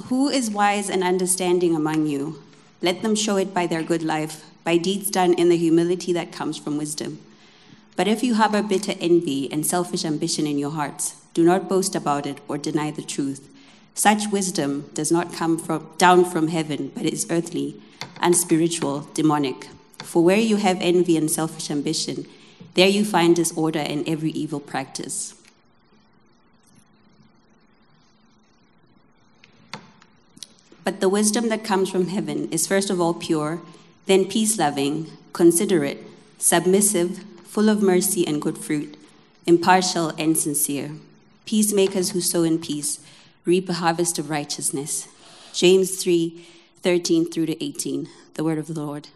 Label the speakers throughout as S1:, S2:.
S1: Who is wise and understanding among you? Let them show it by their good life, by deeds done in the humility that comes from wisdom. But if you harbor bitter envy and selfish ambition in your hearts, do not boast about it or deny the truth. Such wisdom does not come down from heaven, but is earthly, unspiritual, demonic. For where you have envy and selfish ambition, there you find disorder and every evil practice. But the wisdom that comes from heaven is first of all pure, then peace-loving, considerate, submissive, full of mercy and good fruit, impartial and sincere. Peacemakers who sow in peace reap a harvest of righteousness. James 3:13 through to 18, the word of the Lord.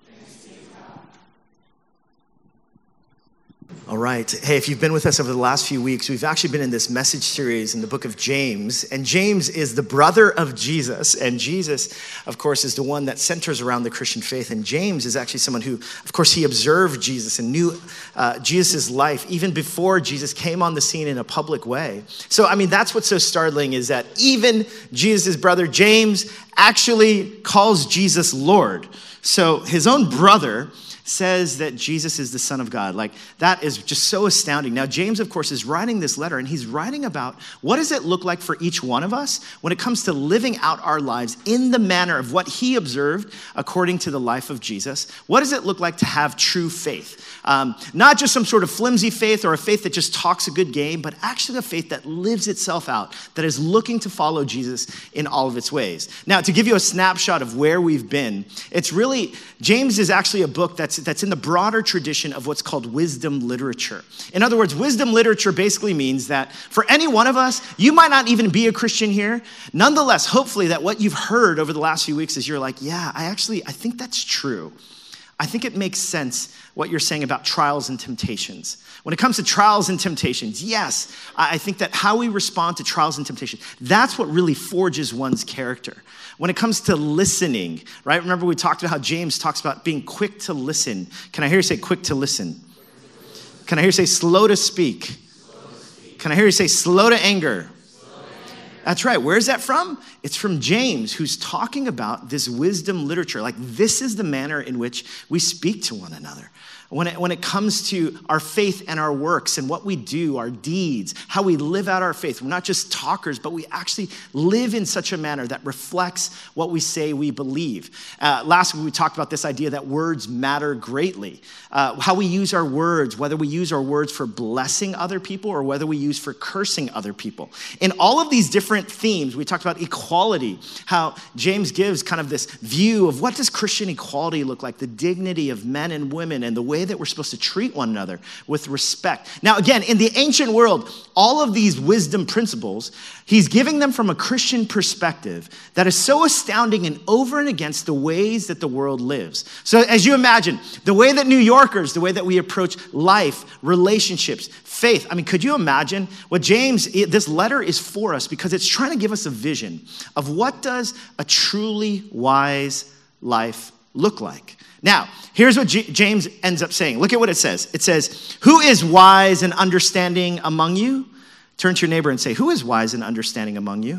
S2: All right. Hey, if you've been with us over the last few weeks, we've actually been in this message series in the book of James. And James is the brother of Jesus. And Jesus, of course, is the one that centers around the Christian faith. And James is actually someone who, of course, he observed Jesus and knew Jesus' life even before Jesus came on the scene in a public way. So, I mean, that's what's so startling is that even Jesus' brother, James, actually calls Jesus Lord. So his own brother says that Jesus is the Son of God. Like, that is just so astounding. Now, James, of course, is writing this letter, and he's writing about what does it look like for each one of us when it comes to living out our lives in the manner of what he observed according to the life of Jesus. What does it look like to have true faith? Not just some sort of flimsy faith or a faith that just talks a good game, but actually a faith that lives itself out, that is looking to follow Jesus in all of its ways. Now, to give you a snapshot of where we've been, it's really, James is actually a book that's in the broader tradition of what's called wisdom literature. In other words, wisdom literature basically means that for any one of us, you might not even be a Christian here. Nonetheless, hopefully that what you've heard over the last few weeks is you're like, yeah, I think that's true. I think it makes sense what you're saying about trials and temptations. When it comes to trials and temptations, yes, I think that how we respond to trials and temptations, that's what really forges one's character. When it comes to listening, right? Remember we talked about how James talks about being quick to listen. Can I hear you say quick to listen? Can I hear you say slow to speak? Can I hear you say slow to anger? That's right. Where is that from? It's from James, who's talking about this wisdom literature. Like, this is the manner in which we speak to one another. When it comes to our faith and our works and what we do, our deeds, how we live out our faith, we're not just talkers, but we actually live in such a manner that reflects what we say we believe. Last week, we talked about this idea that words matter greatly. How we use our words, whether we use our words for blessing other people or whether we use for cursing other people. In all of these different themes, we talked about equality, how James gives kind of this view of what does Christian equality look like, the dignity of men and women and the way that we're supposed to treat one another with respect. Now, again, in the ancient world, all of these wisdom principles, he's giving them from a Christian perspective that is so astounding and over and against the ways that the world lives. So as you imagine, the way that New Yorkers, the way that we approach life, relationships, faith, I mean, could you imagine what this letter is for us because it's trying to give us a vision of what does a truly wise life look like. Now, here's what James ends up saying. Look at what it says. It says, who is wise and understanding among you? Turn to your neighbor and say, who is wise and understanding among you?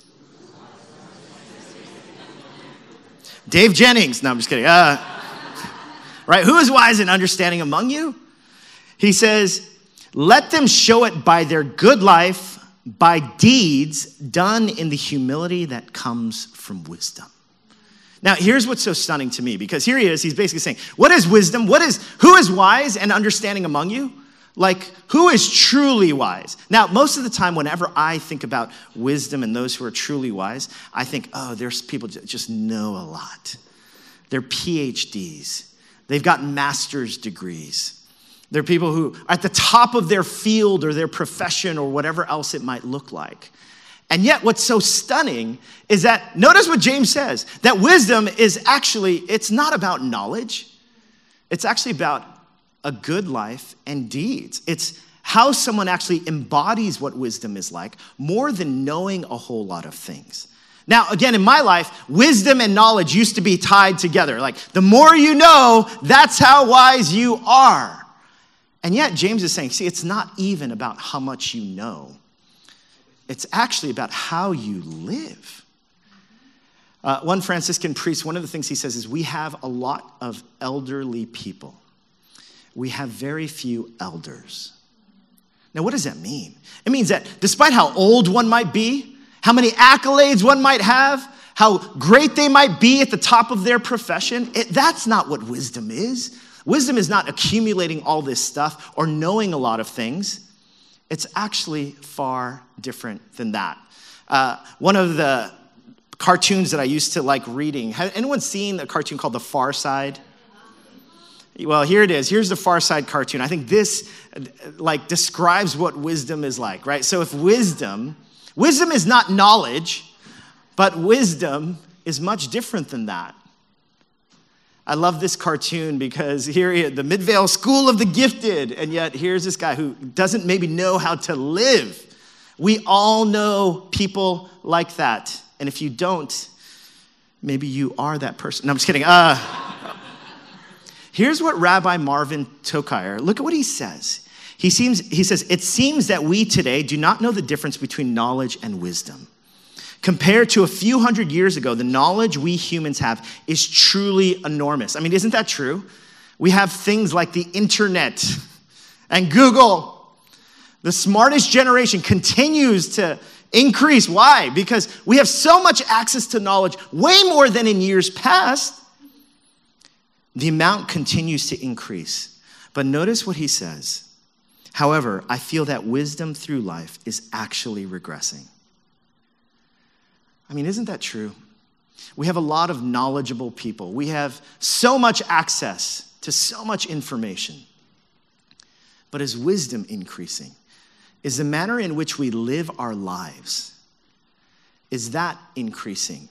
S2: Dave Jennings. No, I'm just kidding. Right, who is wise and understanding among you? He says, let them show it by their good life, by deeds done in the humility that comes from wisdom. Now, here's what's so stunning to me, because here he is, he's basically saying, what is wisdom? Who is wise and understanding among you? Like, who is truly wise? Now, most of the time, whenever I think about wisdom and those who are truly wise, I think, oh, there's people that just know a lot. They're PhDs. They've got master's degrees. They're people who are at the top of their field or their profession or whatever else it might look like. And yet what's so stunning is that, notice what James says, that wisdom is actually, it's not about knowledge. It's actually about a good life and deeds. It's how someone actually embodies what wisdom is like more than knowing a whole lot of things. Now, again, in my life, wisdom and knowledge used to be tied together. Like, the more you know, that's how wise you are. And yet James is saying, see, it's not even about how much you know. It's actually about how you live. One Franciscan priest, one of the things he says is, we have a lot of elderly people. We have very few elders. Now, what does that mean? It means that despite how old one might be, how many accolades one might have, how great they might be at the top of their profession, that's not what wisdom is. Wisdom is not accumulating all this stuff or knowing a lot of things. It's actually far different than that. One of the cartoons that I used to like reading, has anyone seen a cartoon called The Far Side? Well, here it is. Here's the Far Side cartoon. I think this describes what wisdom is like, right? So if wisdom is not knowledge, but wisdom is much different than that. I love this cartoon because here the Midvale School of the Gifted, and yet here's this guy who doesn't maybe know how to live. We all know people like that. And if you don't, maybe you are that person. No, I'm just kidding. Here's what Rabbi Marvin Tokar, look at what he says. He says, it seems that we today do not know the difference between knowledge and wisdom. Compared to a few hundred years ago, the knowledge we humans have is truly enormous. I mean, isn't that true? We have things like the internet and Google. The smartest generation continues to increase. Why? Because we have so much access to knowledge, way more than in years past. The amount continues to increase. But notice what he says. However, I feel that wisdom through life is actually regressing. I mean, isn't that true? We have a lot of knowledgeable people. We have so much access to so much information. But is wisdom increasing? Is the manner in which we live our lives, is that increasing?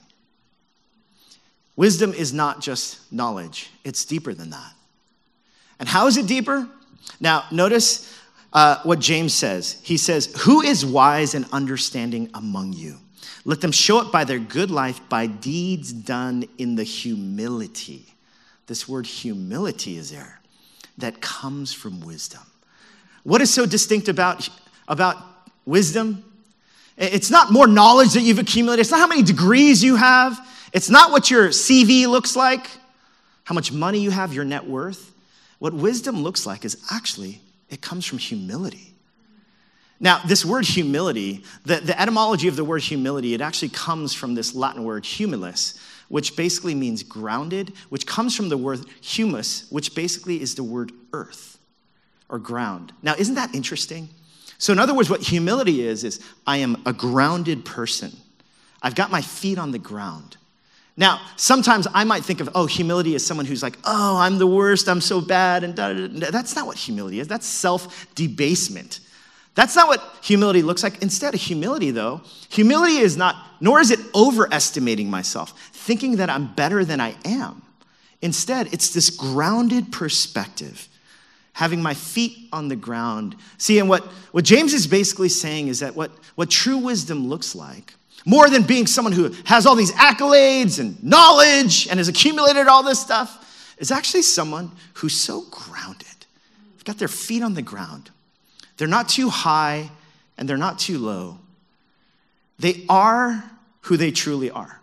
S2: Wisdom is not just knowledge. It's deeper than that. And how is it deeper? Now, notice what James says. He says, who is wise and understanding among you? Let them show it by their good life, by deeds done in the humility. This word humility is there, that comes from wisdom. What is so distinct about wisdom? It's not more knowledge that you've accumulated. It's not how many degrees you have. It's not what your CV looks like, how much money you have, your net worth. What wisdom looks like is actually, it comes from humility. Now, this word humility, the etymology of the word humility, it actually comes from this Latin word humilis, which basically means grounded, which comes from the word humus, which basically is the word earth or ground. Now, isn't that interesting? So in other words, what humility is I am a grounded person. I've got my feet on the ground. Now, sometimes I might think of, humility is someone who's like, I'm the worst, I'm so bad, and da-da-da. That's not what humility is. That's self-debasement. That's not what humility looks like. Instead of humility, though, humility is not, nor is it overestimating myself, thinking that I'm better than I am. Instead, it's this grounded perspective, having my feet on the ground. See, and what James is basically saying is that what true wisdom looks like, more than being someone who has all these accolades and knowledge and has accumulated all this stuff, is actually someone who's so grounded. They've got their feet on the ground. They're not too high and they're not too low. They are who they truly are.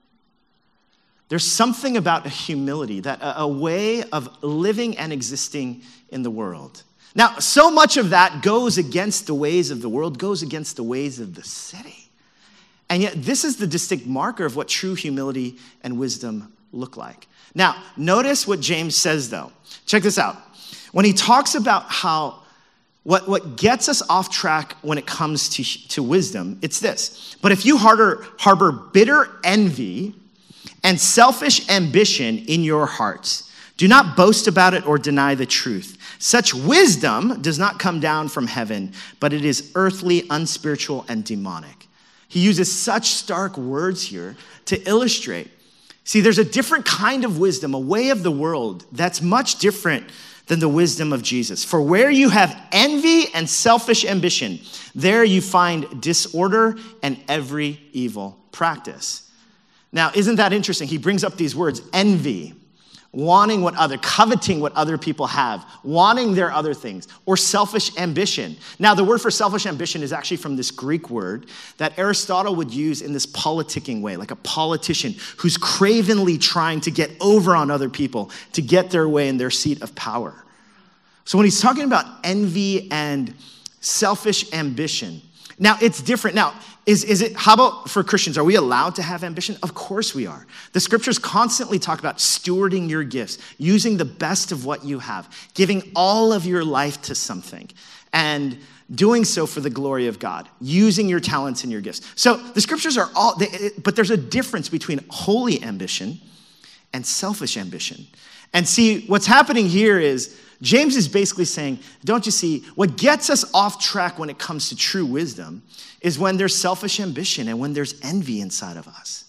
S2: There's something about a humility, that a way of living and existing in the world. Now, so much of that goes against the ways of the world, goes against the ways of the city. And yet, this is the distinct marker of what true humility and wisdom look like. Now, notice what James says, though. Check this out. When he talks about how what gets us off track when it comes to wisdom, it's this. But if you harbor bitter envy and selfish ambition in your hearts, do not boast about it or deny the truth. Such wisdom does not come down from heaven, but it is earthly, unspiritual, and demonic. He uses such stark words here to illustrate. See, there's a different kind of wisdom, a way of the world that's much different than the wisdom of Jesus. For where you have envy and selfish ambition, there you find disorder and every evil practice. Now, isn't that interesting? He brings up these words, envy. coveting what other people have, wanting their other things, or selfish ambition. Now, the word for selfish ambition is actually from this Greek word that Aristotle would use in this politicking way, like a politician who's cravenly trying to get over on other people to get their way in their seat of power. So when he's talking about envy and selfish ambition, now it's different. Now, how about for Christians? Are we allowed to have ambition? Of course we are. The scriptures constantly talk about stewarding your gifts, using the best of what you have, giving all of your life to something, and doing so for the glory of God, using your talents and your gifts. So the scriptures are but there's a difference between holy ambition and selfish ambition. And see, what's happening here is James is basically saying, don't you see, what gets us off track when it comes to true wisdom is when there's selfish ambition and when there's envy inside of us.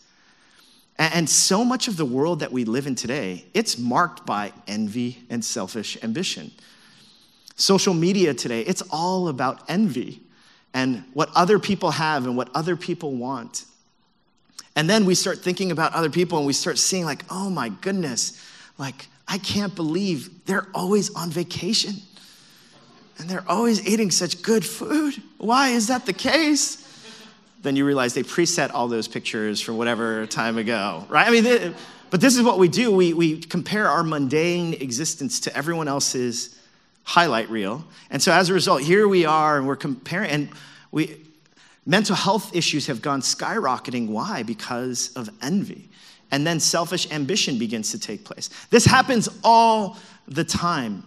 S2: And so much of the world that we live in today, it's marked by envy and selfish ambition. Social media today, it's all about envy and what other people have and what other people want. And then we start thinking about other people and we start seeing like, oh my goodness, like, I can't believe they're always on vacation and they're always eating such good food. Why is that the case? Then you realize they preset all those pictures from whatever time ago, right? I mean, but this is what we do. We compare our mundane existence to everyone else's highlight reel. And so as a result, here we are and we're comparing, and mental health issues have gone skyrocketing. Why? Because of envy. And then selfish ambition begins to take place. This happens all the time,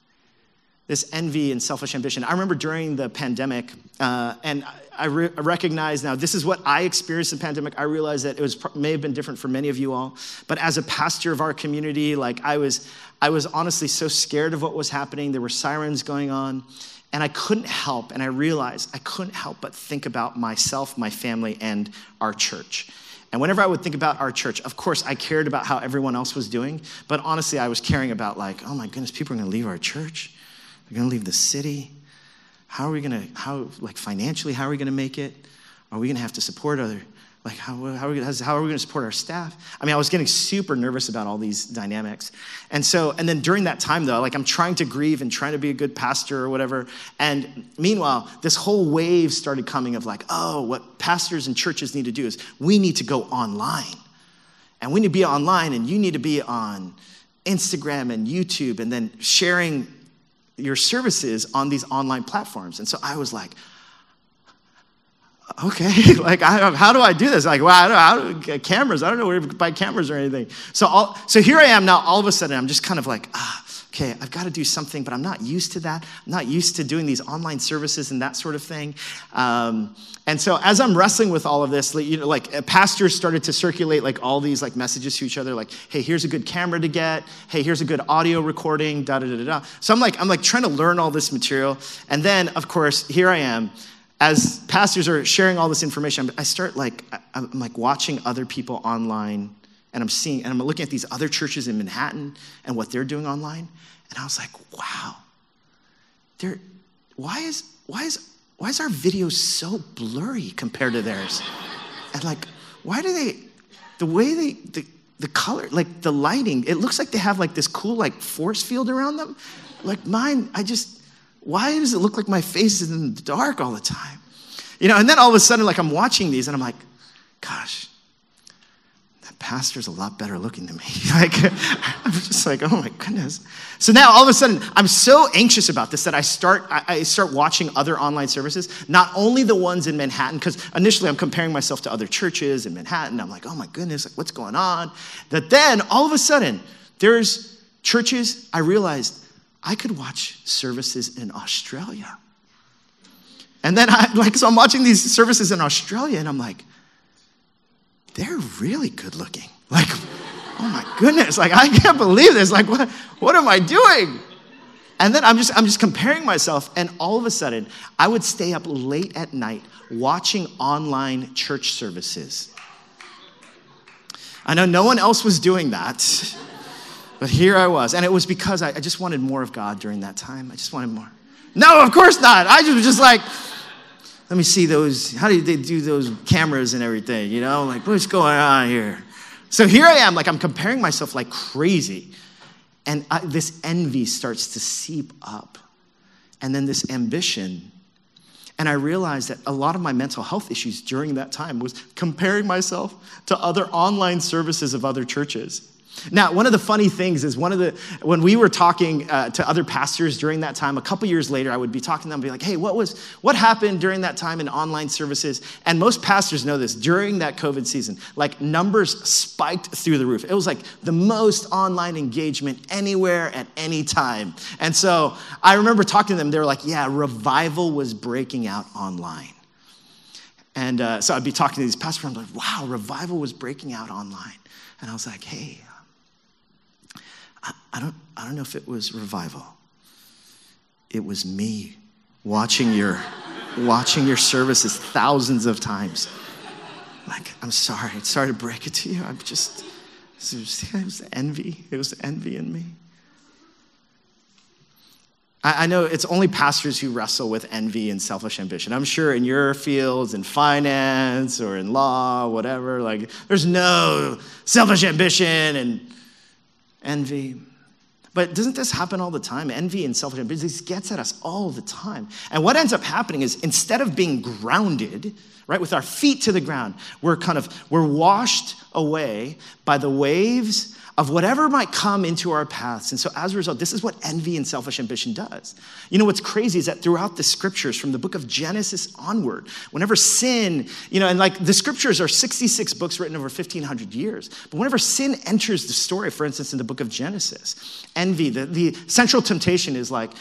S2: this envy and selfish ambition. I remember during the pandemic, and I recognize now, this is what I experienced in the pandemic. I realize that it may have been different for many of you all. But as a pastor of our community, like I was honestly so scared of what was happening. There were sirens going on. And I couldn't help, and I realized I couldn't help but think about myself, my family, and our church. And whenever I would think about our church, of course, I cared about how everyone else was doing. But honestly, I was caring about like, oh my goodness, people are going to leave our church. They're going to leave the city. How are we going to, financially, how are we going to make it? Are we going to have to support how are we going to support our staff? I mean, I was getting super nervous about all these dynamics. And then during that time though, I'm trying to grieve and trying to be a good pastor or whatever. And meanwhile, this whole wave started coming of what pastors and churches need to do is we need to go online. And we need to be online, and you need to be on Instagram and YouTube, and then sharing your services on these online platforms. And so I was like, okay, how do I do this? I don't get cameras. I don't know where to buy cameras or anything. So here I am now. All of a sudden, I'm just kind of okay, I've got to do something, but I'm not used to that. I'm not used to doing these online services and that sort of thing. And so as I'm wrestling with all of this, pastors started to circulate all these messages to each other, hey, here's a good camera to get. Hey, here's a good audio recording. Da da da da. So I'm trying to learn all this material, and then of course here I am. As pastors are sharing all this information, I start I'm watching other people online, and I'm looking at these other churches in Manhattan and what they're doing online, and I was like, wow, why is our video so blurry compared to theirs? And why do the color, the lighting, it looks like they have this cool force field around them. Mine, why does it look like my face is in the dark all the time? And then all of a sudden, I'm watching these, and I'm like, gosh, that pastor's a lot better looking than me. I'm just oh my goodness. So now all of a sudden, I'm so anxious about this that I start watching other online services, not only the ones in Manhattan, because initially I'm comparing myself to other churches in Manhattan. I'm like, oh my goodness, what's going on? That then all of a sudden, there's churches, I realized, I could watch services in Australia. And then so I'm watching these services in Australia, and I'm like, they're really good looking. Oh my goodness, I can't believe this. What am I doing? And then I'm just comparing myself, and all of a sudden, I would stay up late at night watching online church services. I know no one else was doing that. But here I was, and it was because I just wanted more of God during that time. I just wanted more. No, of course not. I was just let me see those, how do they do those cameras and everything, what's going on here? So here I am, like I'm comparing myself like crazy. And this envy starts to seep up. And then this ambition. And I realized that a lot of my mental health issues during that time was comparing myself to other online services of other churches. Now, one of the funny things is when we were talking to other pastors during that time, a couple years later, I would be talking to them and be like, hey, what happened during that time in online services? And most pastors know this, during that COVID season, like numbers spiked through the roof. It was like the most online engagement anywhere at any time. And so I remember talking to them, they were like, yeah, revival was breaking out online. And so I'd be talking to these pastors, I'm like, wow, revival was breaking out online. And I was like, hey, I don't know if it was revival. It was me watching your services thousands of times. Like, I'm sorry to break it to you. It was envy. It was envy in me. I know it's only pastors who wrestle with envy and selfish ambition. I'm sure in your fields, in finance or in law, whatever, like there's no selfish ambition and envy. But doesn't this happen all the time? Envy and selfish ambition, this gets at us all the time. And what ends up happening is instead of being grounded, right, with our feet to the ground, we're washed away by the waves of whatever might come into our paths. And so as a result, this is what envy and selfish ambition does. You know, what's crazy is that throughout the scriptures, from the book of Genesis onward, whenever sin, and like the scriptures are 66 books written over 1,500 years. But whenever sin enters the story, for instance, in the book of Genesis, envy, the central temptation is like,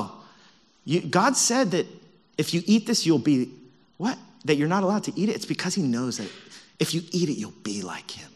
S2: God said that if you eat this, you'll be, what? That you're not allowed to eat it. It's because he knows that if you eat it, you'll be like him.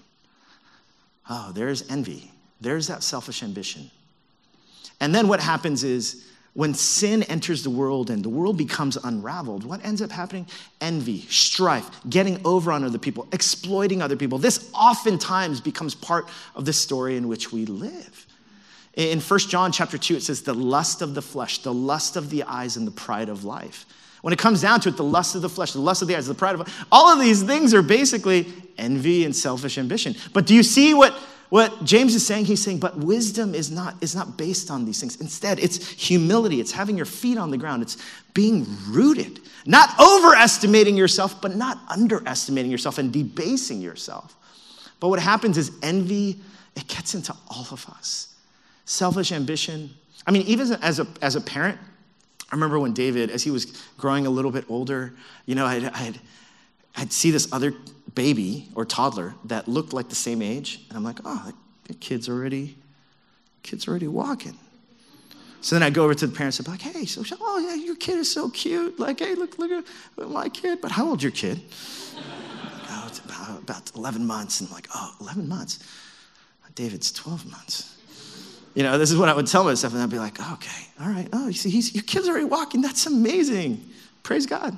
S2: Oh, there's envy. There's that selfish ambition. And then what happens is when sin enters the world and the world becomes unraveled, what ends up happening? Envy, strife, getting over on other people, exploiting other people. This oftentimes becomes part of the story in which we live. In 1 John chapter 2, it says the lust of the flesh, the lust of the eyes, and the pride of life. When it comes down to it, the lust of the flesh, the lust of the eyes, the pride of life, all of these things are basically envy and selfish ambition. But do you see what James is saying? He's saying, but wisdom is not based on these things. Instead, it's humility. It's having your feet on the ground. It's being rooted, not overestimating yourself, but not underestimating yourself and debasing yourself. But what happens is envy, it gets into all of us. Selfish ambition. I mean, even as a parent, I remember when David, as he was growing a little bit older, I'd see this other baby or toddler that looked like the same age. And I'm like, oh, the kid's already walking. So then I'd go over to the parents and be like, hey, oh yeah, your kid is so cute. Like, hey, look at my kid. But how old's your kid? Oh, it's about 11 months. And I'm like, oh, 11 months? David's 12 months. This is what I would tell myself, and I'd be like, oh, okay, all right. Oh, you see, your kid's already walking. That's amazing. Praise God.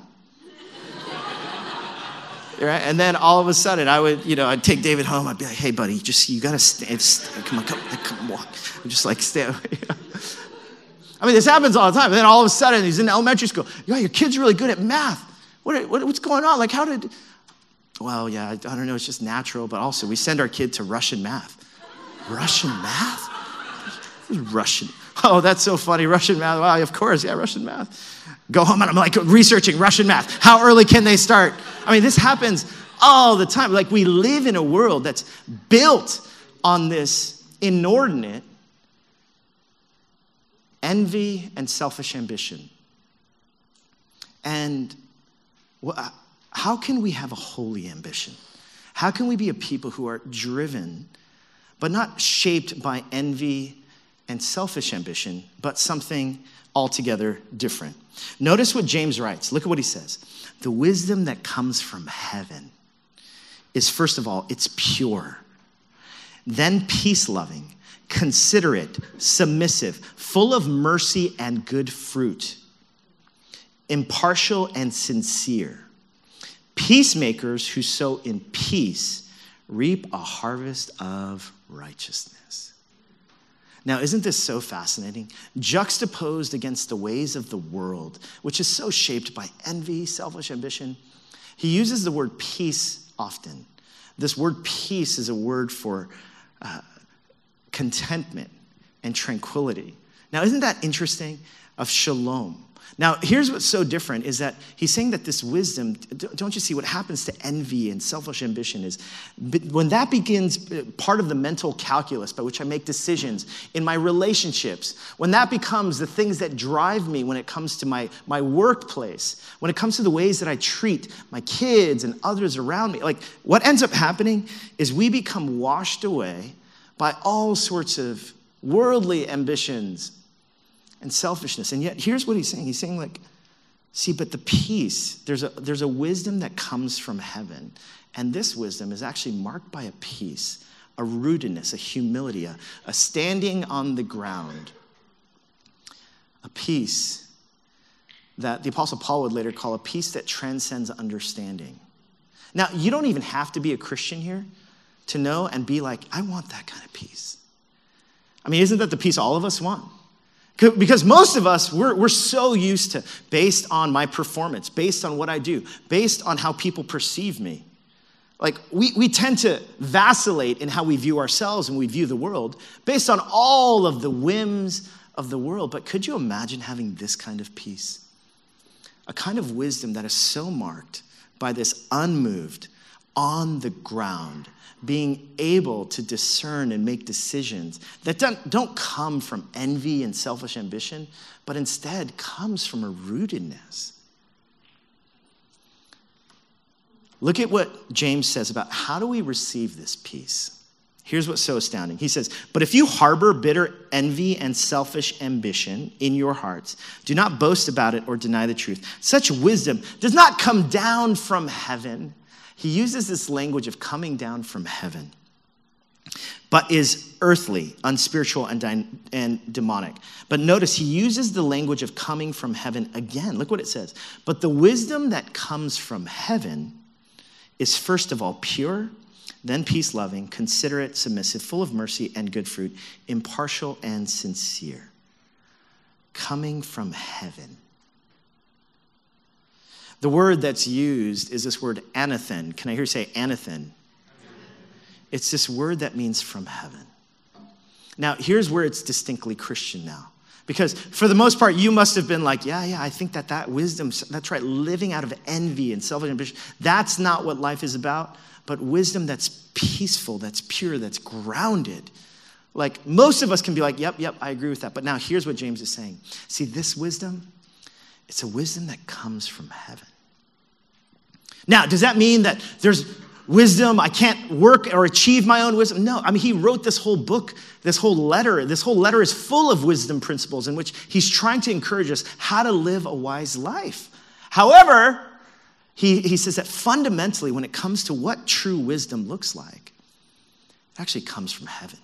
S2: Right? And then all of a sudden, I'd take David home. I'd be like, hey, buddy, you got to stay. Come on, walk. I'm just like, stay away. I mean, this happens all the time. And then all of a sudden, he's in elementary school. Yeah, your kid's really good at math. What's going on? Like, well, yeah, I don't know. It's just natural. But also, we send our kid to Russian math. Russian math? Russian. Oh, that's so funny. Russian math. Wow, of course. Yeah, Russian math. Go home and I'm like researching Russian math. How early can they start? I mean, this happens all the time. Like we live in a world that's built on this inordinate envy and selfish ambition. And how can we have a holy ambition? How can we be a people who are driven, but not shaped by envy and selfish ambition, but something altogether different? Notice what James writes. Look at what he says. The wisdom that comes from heaven is, first of all, it's pure. Then peace-loving, considerate, submissive, full of mercy and good fruit, impartial and sincere. Peacemakers who sow in peace reap a harvest of righteousness. Now, isn't this so fascinating? Juxtaposed against the ways of the world, which is so shaped by envy, selfish ambition, he uses the word peace often. This word peace is a word for contentment and tranquility. Now, isn't that interesting? Of shalom. Now, here's what's so different is that he's saying that this wisdom, don't you see what happens to envy and selfish ambition is when that begins part of the mental calculus by which I make decisions in my relationships, when that becomes the things that drive me when it comes to my workplace, when it comes to the ways that I treat my kids and others around me, like what ends up happening is we become washed away by all sorts of worldly ambitions and selfishness. And yet, here's what he's saying. He's saying, like, see, but the peace, there's a wisdom that comes from heaven. And this wisdom is actually marked by a peace, a rootedness, a humility, a standing on the ground. A peace that the Apostle Paul would later call a peace that transcends understanding. Now, you don't even have to be a Christian here to know and be like, I want that kind of peace. I mean, isn't that the peace all of us want? Because most of us, we're so used to, based on my performance, based on what I do, based on how people perceive me. Like, we tend to vacillate in how we view ourselves and we view the world based on all of the whims of the world. But could you imagine having this kind of peace? A kind of wisdom that is so marked by this unmoved, on the ground, being able to discern and make decisions that don't come from envy and selfish ambition, but instead comes from a rootedness. Look at what James says about how do we receive this peace. Here's what's so astounding. He says, but if you harbor bitter envy and selfish ambition in your hearts, do not boast about it or deny the truth. Such wisdom does not come down from heaven. He uses this language of coming down from heaven, but is earthly, unspiritual, and demonic. But notice he uses the language of coming from heaven again. Look what it says. But the wisdom that comes from heaven is first of all pure, then peace-loving, considerate, submissive, full of mercy and good fruit, impartial and sincere. Coming from heaven. The word that's used is this word anathen. Can I hear you say anathen? It's this word that means from heaven. Now, here's where it's distinctly Christian now. Because for the most part, you must have been like, yeah, I think that wisdom, that's right, living out of envy and selfish ambition, that's not what life is about. But wisdom that's peaceful, that's pure, that's grounded. Like most of us can be like, yep, I agree with that. But now here's what James is saying. See, this wisdom, it's a wisdom that comes from heaven. Now, does that mean that there's wisdom, I can't work or achieve my own wisdom? No, I mean, he wrote this whole book, this whole letter. This whole letter is full of wisdom principles in which he's trying to encourage us how to live a wise life. However, he says that fundamentally, when it comes to what true wisdom looks like, it actually comes from heaven.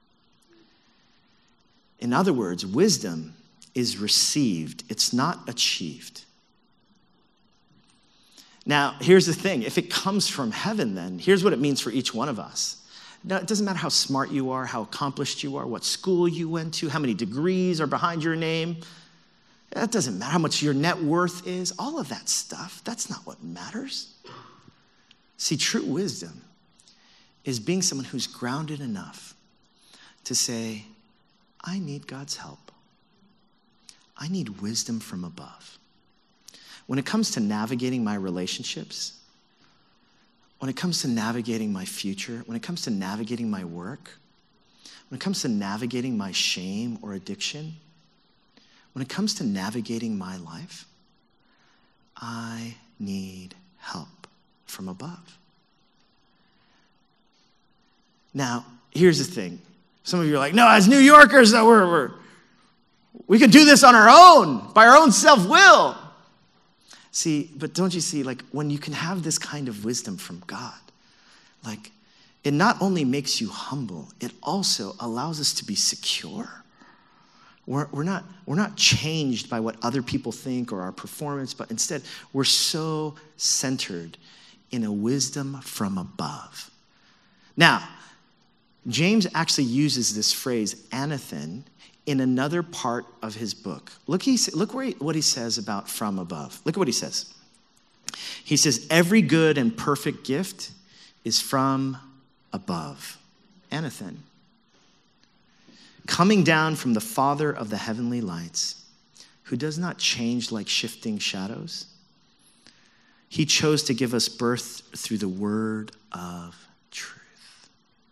S2: In other words, wisdom is received. It's not achieved. Now, here's the thing. If it comes from heaven, then here's what it means for each one of us. Now, it doesn't matter how smart you are, how accomplished you are, what school you went to, how many degrees are behind your name. That doesn't matter how much your net worth is. All of that stuff, that's not what matters. See, true wisdom is being someone who's grounded enough to say, I need God's help. I need wisdom from above. When it comes to navigating my relationships, when it comes to navigating my future, when it comes to navigating my work, when it comes to navigating my shame or addiction, when it comes to navigating my life, I need help from above. Now, here's the thing. Some of you are like, no, as New Yorkers, we can do this on our own, by our own self-will. See, but don't you see, like, when you can have this kind of wisdom from God, like, it not only makes you humble, it also allows us to be secure. We're not changed by what other people think or our performance, but instead, we're so centered in a wisdom from above. Now, James actually uses this phrase, anathen, in another part of his book. Look what he says about from above. Look at what he says. He says, every good and perfect gift is from above, anathen, coming down from the Father of the heavenly lights, who does not change like shifting shadows. He chose to give us birth through the word of truth.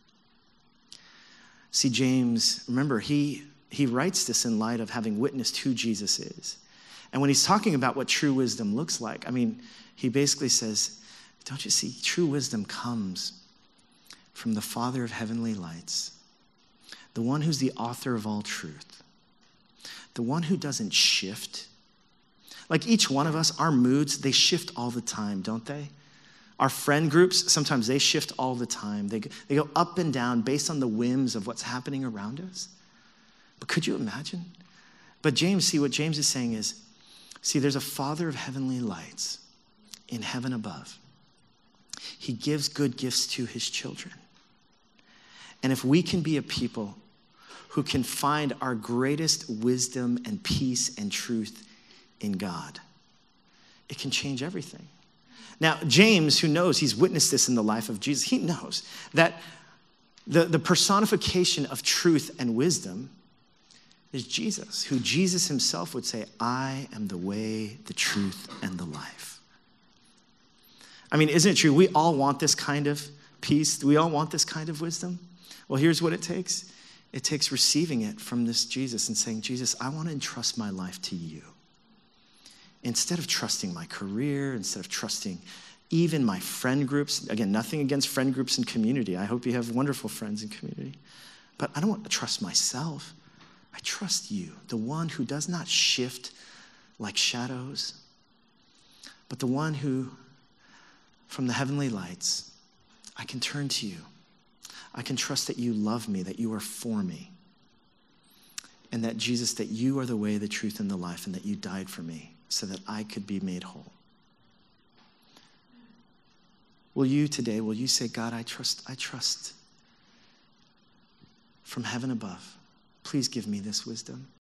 S2: See, James, remember, he writes this in light of having witnessed who Jesus is. And when he's talking about what true wisdom looks like, he basically says, don't you see, true wisdom comes from the Father of heavenly lights, the one who's the author of all truth, the one who doesn't shift. Like each one of us, our moods, they shift all the time, don't they? Our friend groups, sometimes they shift all the time. They go up and down based on the whims of what's happening around us. But could you imagine? But James, what James is saying is, there's a Father of heavenly lights in heaven above. He gives good gifts to his children. And if we can be a people who can find our greatest wisdom and peace and truth in God, it can change everything. Now, James, who knows, he's witnessed this in the life of Jesus, he knows that the personification of truth and wisdom is Jesus, who Jesus himself would say, I am the way, the truth, and the life. Isn't it true? We all want this kind of peace. Do we all want this kind of wisdom? Well, here's what it takes. It takes receiving it from this Jesus and saying, Jesus, I want to entrust my life to you. Instead of trusting my career, instead of trusting even my friend groups. Again, nothing against friend groups and community. I hope you have wonderful friends in community. But I don't want to trust myself. I trust you, the one who does not shift like shadows, but the one who, from the heavenly lights, I can turn to you. I can trust that you love me, that you are for me, and that, Jesus, that you are the way, the truth, and the life, and that you died for me so that I could be made whole. Will you say, God, I trust from heaven above. Please give me this wisdom.